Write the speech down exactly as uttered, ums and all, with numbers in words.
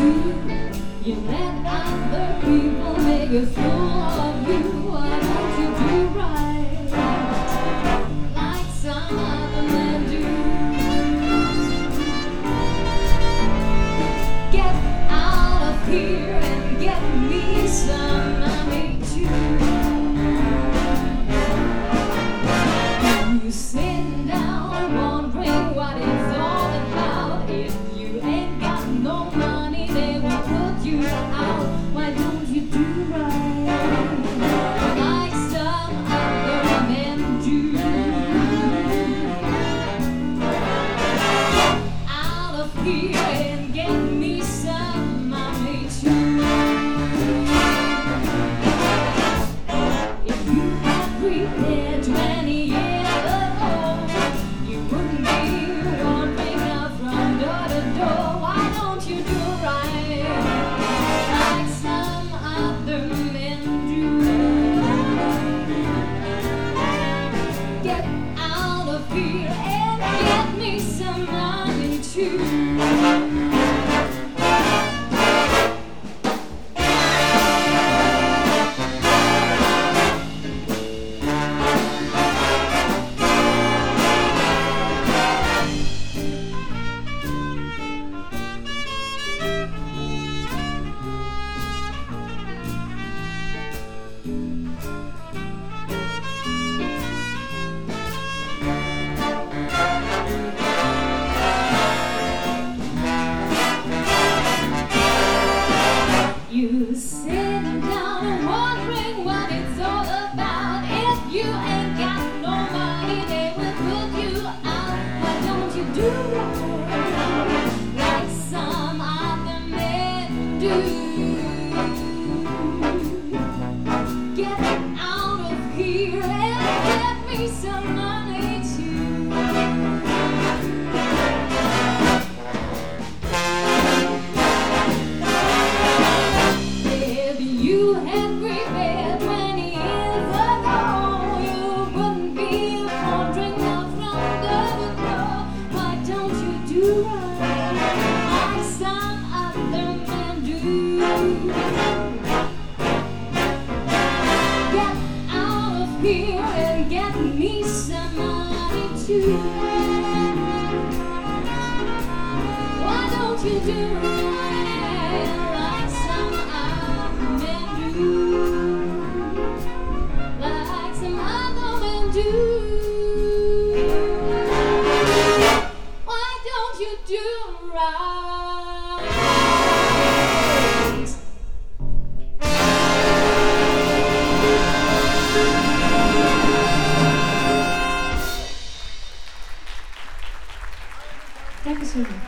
You let other people make a fool of you. Why don't you do right like some other men do? Get out of here and get me some money too. You sitting down wondering what it's all about. If you ain't got no money, they will put you out. Why don't you do right like some other men do? Out of here and get me some money too. If you had prepared twenty years ago, you wouldn't be wandering out from door to door. Why don't you do right like some other men do? Get out of here and get me some money too. You sitting down and wondering what it's all about. If you ain't got no money, they will put you out. Why don't you do right like some other men do? Get out of here and get me some money too. You had prepared twenty years ago, you wouldn't be wandering out from door to door. Why don't you do right like some other men do? Get out of here and get me some money too. Why don't you do right like some other men do? Like some other men do. Why don't you do right? Dankeschön.